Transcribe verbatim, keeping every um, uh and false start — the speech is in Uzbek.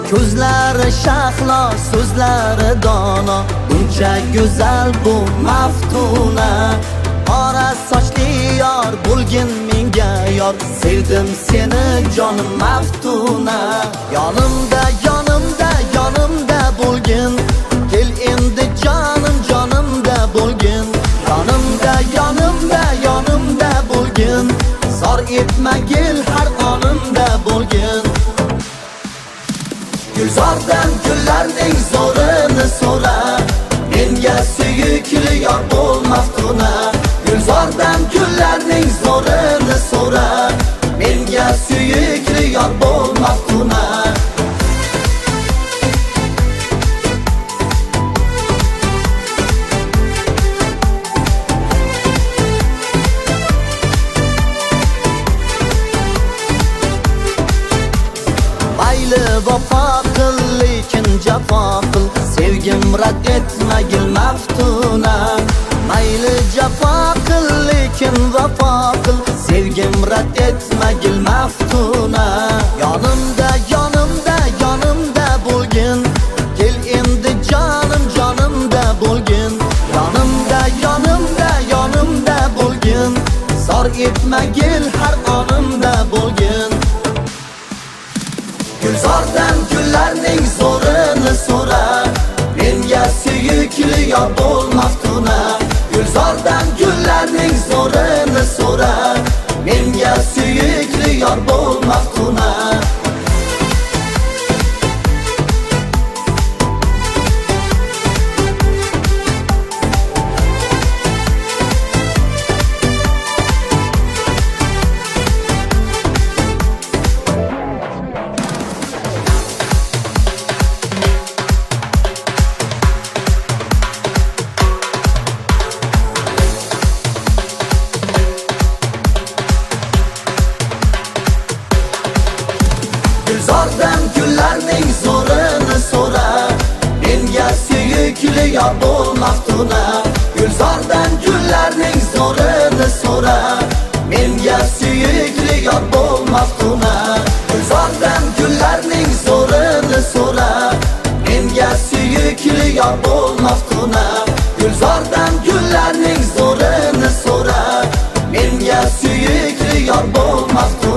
ko'zlari shahlo, so'zlari dono, buncha go'zal bu maftuna. Qora sochli yor bo'lgin menga yor, sevdim seni jonim maftuna. Yonimda yonimda yonimda bo'lgin, kel endi jonim jonimda bo'lgin. Yonimda yonimda yonimda bo'lgin, zor etmagil har onimda bo'lgin. Gulzordan gullarning zo'rini so'ra, menga suyukli yor bo'l maftuna. Gulzordan gullarning zo'rini so'ra, menga suyukli yor bo'l maftuna. Mayli vafo qil, lekin jafo qil, sevgim rad etmagil maftuna. Mayli jafo qil, lekin vafo qil, sevgim rad etmagil maftuna. Yonimda yonimda yonimda bo'lgin, kel endi jonim jonimda bo'lgin. Yonimda yonimda yonimda bo'lgin, zor etmagil har onimda bo'lgin. Gulzordan gullarning zo'rini so'ra, menga suyukli yor bo'l maftuna. Gulzordan gullarning zo'rini so'ra, menga suyukli yor bo'l maftuna. Gulzordan gullarning zo'rini so'ra, menga suyukli yor bo'l maftuna. Gulzordan gullarning zo'rini so'ra, menga suyukli yor bo'l maftuna. Gulzordan gullarning zo'rini so'ra, menga suyukli yor bo'l maftuna. Gulzordan gullarning zo'rini so'ra, menga suyukli yor bo'l maftuna.